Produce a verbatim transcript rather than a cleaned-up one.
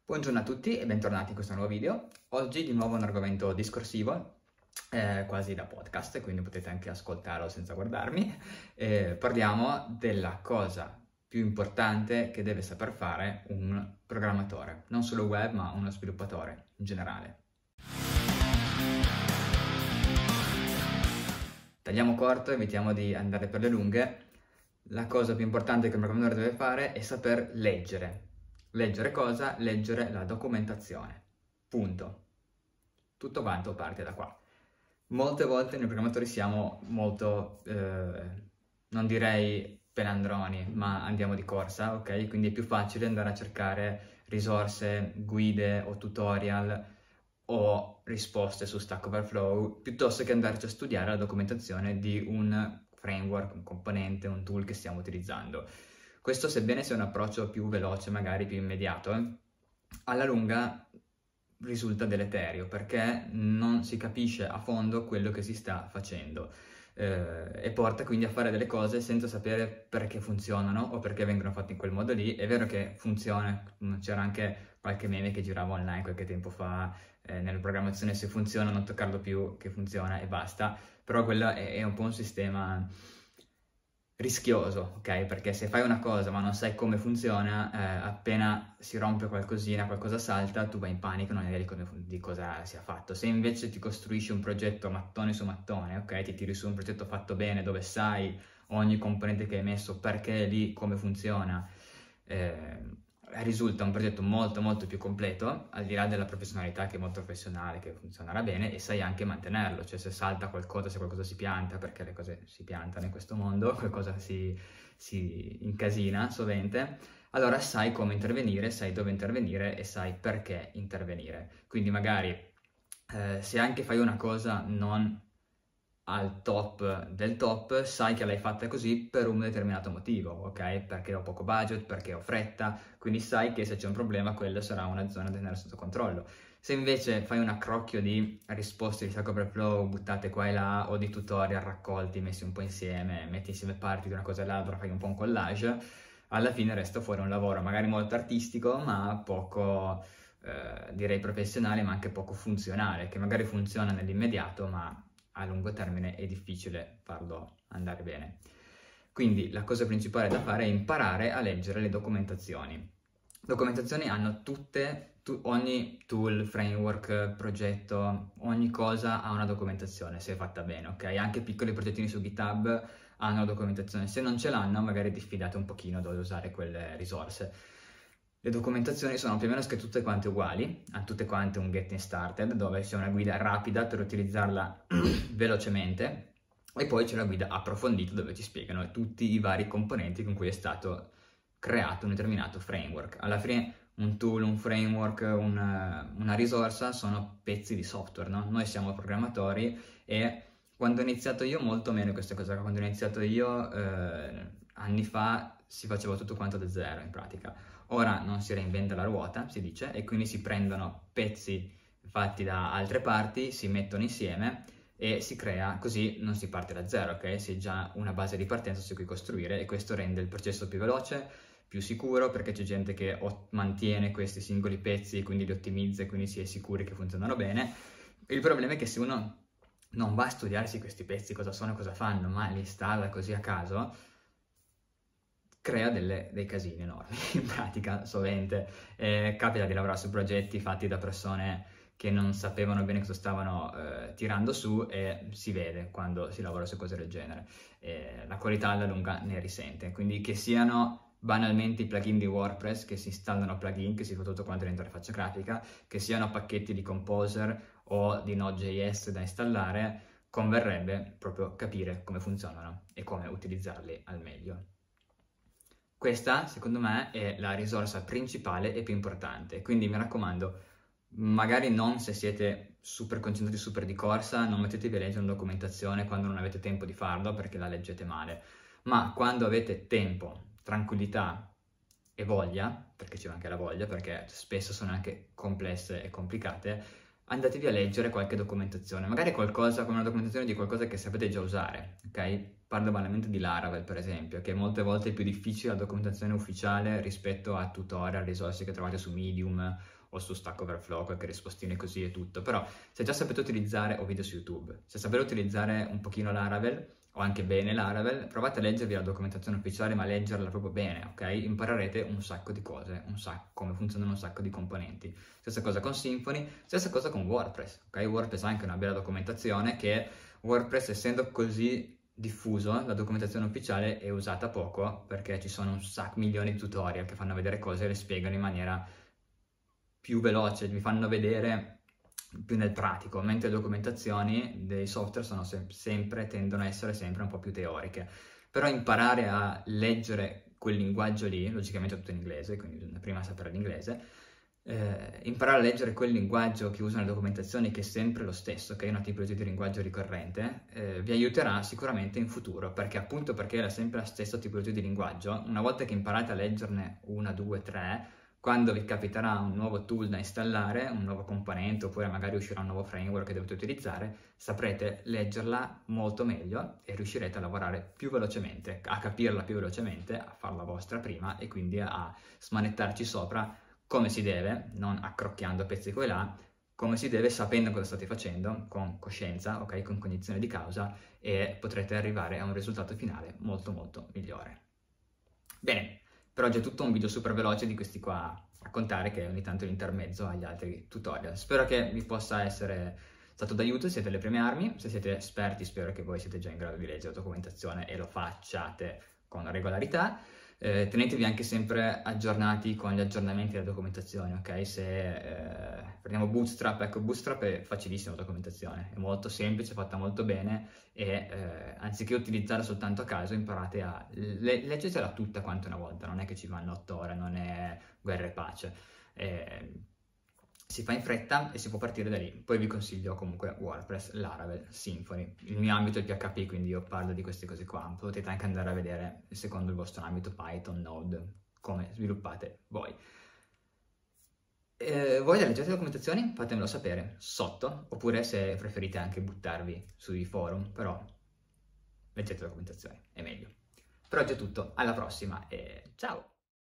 Buongiorno a tutti e bentornati in questo nuovo video. Oggi di nuovo un argomento discorsivo, eh, quasi da podcast, quindi potete anche ascoltarlo senza guardarmi. Eh, parliamo della cosa più importante che deve saper fare un programmatore, non solo web ma uno sviluppatore in generale. Tagliamo corto, evitiamo di andare per le lunghe. La cosa più importante che un programmatore deve fare è saper leggere. Leggere cosa? Leggere la documentazione. Punto. Tutto quanto parte da qua. Molte volte noi programmatori siamo molto, eh, non direi pelandroni, ma andiamo di corsa, ok? Quindi è più facile andare a cercare risorse, guide o tutorial o risposte su Stack Overflow piuttosto che andarci a studiare la documentazione di un framework, un componente, un tool che stiamo utilizzando. Questo, sebbene sia un approccio più veloce, magari più immediato, eh, alla lunga risulta deleterio perché non si capisce a fondo quello che si sta facendo eh, e porta quindi a fare delle cose senza sapere perché funzionano o perché vengono fatte in quel modo lì. È vero che funziona, c'era anche qualche meme che girava online qualche tempo fa, eh, nella programmazione se funziona non toccarlo più, che funziona e basta, però quello è, è un po' un sistema rischioso, ok? Perché se fai una cosa ma non sai come funziona, eh, appena si rompe qualcosina, qualcosa salta, tu vai in panico, non hai idea di, di cosa sia fatto. Se invece ti costruisci un progetto mattone su mattone, ok? Ti tiri su un progetto fatto bene dove sai ogni componente che hai messo, perché è lì, come funziona, eh, risulta un progetto molto molto più completo, al di là della professionalità che è molto professionale, che funzionerà bene, e sai anche mantenerlo, cioè se salta qualcosa, se qualcosa si pianta, perché le cose si piantano in questo mondo, qualcosa si, si incasina sovente, allora sai come intervenire, sai dove intervenire e sai perché intervenire. Quindi magari eh, se anche fai una cosa non al top del top, sai che l'hai fatta così per un determinato motivo, ok? Perché ho poco budget, perché ho fretta, quindi sai che se c'è un problema quella sarà una zona da tenere sotto controllo. Se invece fai un accrocchio di risposte di Stack Overflow buttate qua e là o di tutorial raccolti, messi un po' insieme, metti insieme parti di una cosa e l'altra, fai un po' un collage, alla fine resta fuori un lavoro magari molto artistico ma poco, eh, direi professionale, ma anche poco funzionale, che magari funziona nell'immediato ma a lungo termine è difficile farlo andare bene. Quindi la cosa principale da fare è imparare a leggere le documentazioni. Documentazioni hanno tutte, tu, ogni tool, framework, progetto, ogni cosa ha una documentazione se è fatta bene, ok? Anche piccoli progettini su GitHub hanno una documentazione. Se non ce l'hanno, magari diffidate un pochino dove usare quelle risorse. Le documentazioni sono più o meno scritte tutte quante uguali, hanno tutte quante un getting started dove c'è una guida rapida per utilizzarla velocemente e poi c'è la guida approfondita dove ci spiegano tutti i vari componenti con cui è stato creato un determinato framework. Alla fine un tool, un framework, una, una risorsa sono pezzi di software, no? Noi siamo programmatori e quando ho iniziato io molto meno queste cose, quando ho iniziato io eh, anni fa si faceva tutto quanto da zero in pratica. Ora non si reinventa la ruota, si dice, e quindi si prendono pezzi fatti da altre parti, si mettono insieme e si crea, così non si parte da zero, ok? Si ha già una base di partenza su cui costruire e questo rende il processo più veloce, più sicuro, perché c'è gente che mantiene questi singoli pezzi e quindi li ottimizza e quindi si è sicuri che funzionano bene. Il problema è che se uno non va a studiarsi questi pezzi, cosa sono e cosa fanno, ma li installa così a caso, crea delle, dei casini enormi, in pratica, sovente. Eh, capita di lavorare su progetti fatti da persone che non sapevano bene cosa stavano eh, tirando su e si vede quando si lavora su cose del genere. Eh, la qualità alla lunga ne risente, quindi che siano banalmente i plugin di WordPress, che si installano plugin, che si fa tutto quanto l'interfaccia grafica, che siano pacchetti di Composer o di Node.js da installare, converrebbe proprio capire come funzionano e come utilizzarli al meglio. Questa, secondo me, è la risorsa principale e più importante, quindi mi raccomando, magari non se siete super concentrati, super di corsa, non mettetevi a leggere una documentazione quando non avete tempo di farlo perché la leggete male, ma quando avete tempo, tranquillità e voglia, perché c'è anche la voglia, perché spesso sono anche complesse e complicate, andatevi a leggere qualche documentazione, magari qualcosa come una documentazione di qualcosa che sapete già usare, ok? Parlo banalmente di Laravel, per esempio, che molte volte è più difficile la documentazione ufficiale rispetto a tutorial, risorse che trovate su Medium o su Stack Overflow, qualche rispostine così e tutto. Però se già sapete utilizzare, o video su YouTube, se sapete utilizzare un pochino Laravel, o anche bene Laravel, provate a leggervi la documentazione ufficiale, ma leggerla proprio bene, ok? Imparerete un sacco di cose, un sacco, come funzionano un sacco di componenti. Stessa cosa con Symfony, stessa cosa con WordPress, ok? WordPress ha anche una bella documentazione che WordPress, essendo così diffuso, la documentazione ufficiale è usata poco perché ci sono un sacco, milioni di tutorial che fanno vedere cose e le spiegano in maniera più veloce, vi fanno vedere più nel pratico, mentre le documentazioni dei software sono sem- sempre, tendono a essere sempre un po' più teoriche. Però imparare a leggere quel linguaggio lì, logicamente è tutto in inglese, quindi bisogna prima sapere l'inglese, eh, imparare a leggere quel linguaggio che usano le documentazioni, che è sempre lo stesso, che è una tipologia di linguaggio ricorrente, eh, vi aiuterà sicuramente in futuro, perché appunto perché era sempre la stessa tipologia di linguaggio, una volta che imparate a leggerne una, due, tre, quando vi capiterà un nuovo tool da installare, un nuovo componente, oppure magari uscirà un nuovo framework che dovete utilizzare, saprete leggerla molto meglio e riuscirete a lavorare più velocemente, a capirla più velocemente, a farla vostra prima e quindi a smanettarci sopra come si deve, non accrocchiando pezzi qua e là, come si deve, sapendo cosa state facendo, con coscienza, ok, con cognizione di causa, e potrete arrivare a un risultato finale molto molto migliore. Bene, per oggi è tutto, un video super veloce di questi qua a contare, che è ogni tanto l'intermezzo agli altri tutorial. Spero che vi possa essere stato d'aiuto, siete alle prime armi, se siete esperti spero che voi siete già in grado di leggere la documentazione e lo facciate con regolarità. Eh, tenetevi anche sempre aggiornati con gli aggiornamenti della documentazione, ok? Se eh, prendiamo Bootstrap, ecco, Bootstrap è facilissima la documentazione, è molto semplice, fatta molto bene e eh, anziché utilizzarla soltanto a caso, imparate a le- leggetela tutta quanto una volta, non è che ci vanno otto ore, non è guerra e pace. Eh, si fa in fretta e si può partire da lì. Poi vi consiglio comunque WordPress, Laravel, Symfony. Il mio ambito è il P H P, quindi io parlo di queste cose qua. Potete anche andare a vedere, secondo il vostro ambito, Python, Node, come sviluppate voi. Eh, voi leggete le documentazioni? Fatemelo sapere sotto, oppure se preferite anche buttarvi sui forum, però leggete le documentazioni, è meglio. Per oggi è tutto, alla prossima e ciao!